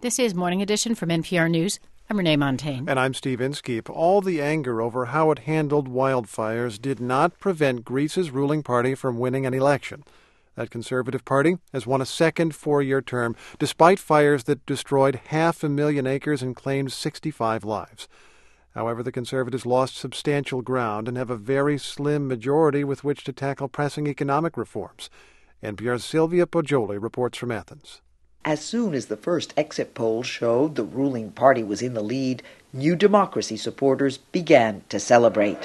This is Morning Edition from NPR News. I'm Renee Montaigne. And I'm Steve Inskeep. All the anger over how it handled wildfires did not prevent Greece's ruling party from winning an election. That Conservative Party has won a second four-year term, despite fires that destroyed 500,000 acres and claimed 65 lives. However, the Conservatives lost substantial ground and have a very slim majority with which to tackle pressing economic reforms. NPR's Sylvia Poggioli reports from Athens. As soon as the first exit polls showed the ruling party was in the lead, New Democracy supporters began to celebrate.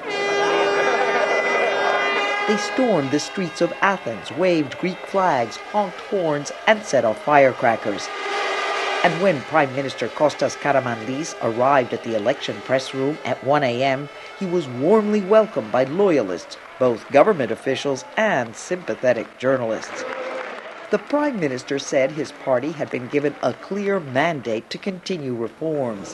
They stormed the streets of Athens, waved Greek flags, honked horns, and set off firecrackers. And when Prime Minister Kostas Karamanlis arrived at the election press room at 1 a.m., he was warmly welcomed by loyalists, both government officials and sympathetic journalists. The Prime Minister said his party had been given a clear mandate to continue reforms.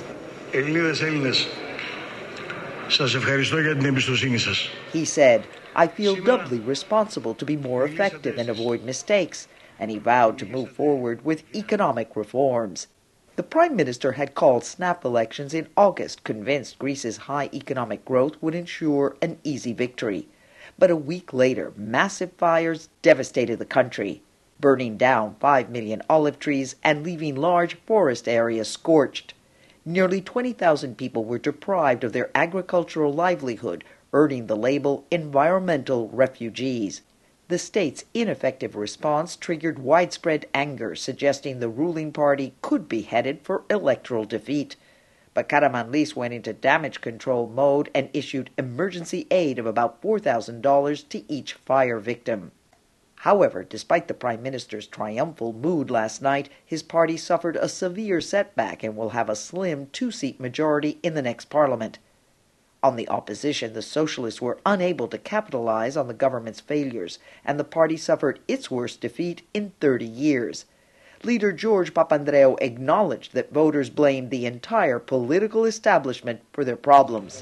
He said, "I feel doubly responsible to be more effective and avoid mistakes," and he vowed to move forward with economic reforms. The Prime Minister had called snap elections in August, convinced Greece's high economic growth would ensure an easy victory. But a week later, massive fires devastated the country, burning down 5 million olive trees and leaving large forest areas scorched. Nearly 20,000 people were deprived of their agricultural livelihood, earning the label environmental refugees. The state's ineffective response triggered widespread anger, suggesting the ruling party could be headed for electoral defeat. But Karamanlis went into damage control mode and issued emergency aid of about $4,000 to each fire victim. However, despite the Prime Minister's triumphal mood last night, his party suffered a severe setback and will have a slim two-seat majority in the next parliament. On the opposition, the Socialists were unable to capitalize on the government's failures, and the party suffered its worst defeat in 30 years. Leader George Papandreou acknowledged that voters blamed the entire political establishment for their problems.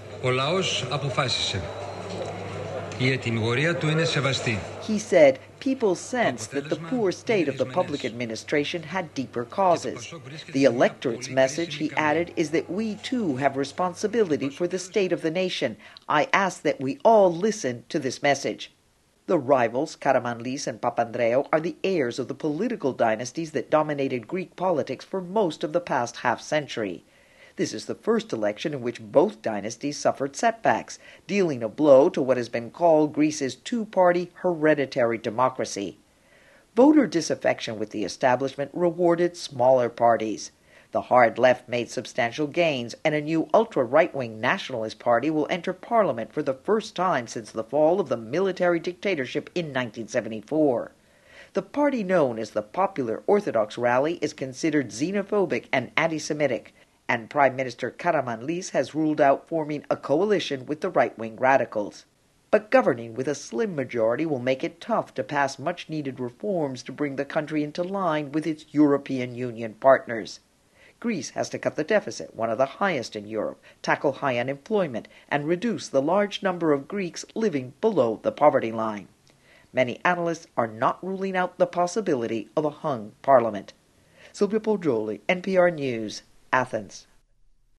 He said people sensed that the poor state of the public administration had deeper causes. The electorate's message, he added, is that we too have responsibility for the state of the nation. I ask that we all listen to this message. The rivals, Karamanlis and Papandreou, are the heirs of the political dynasties that dominated Greek politics for most of the past half-century. This is the first election in which both dynasties suffered setbacks, dealing a blow to what has been called Greece's two-party hereditary democracy. Voter disaffection with the establishment rewarded smaller parties. The hard left made substantial gains, and a new ultra-right-wing nationalist party will enter parliament for the first time since the fall of the military dictatorship in 1974. The party known as the Popular Orthodox Rally is considered xenophobic and anti-Semitic, and Prime Minister Karamanlis has ruled out forming a coalition with the right-wing radicals. But governing with a slim majority will make it tough to pass much-needed reforms to bring the country into line with its European Union partners. Greece has to cut the deficit, one of the highest in Europe, tackle high unemployment, and reduce the large number of Greeks living below the poverty line. Many analysts are not ruling out the possibility of a hung parliament. Sylvia Poggioli, NPR News, Athens.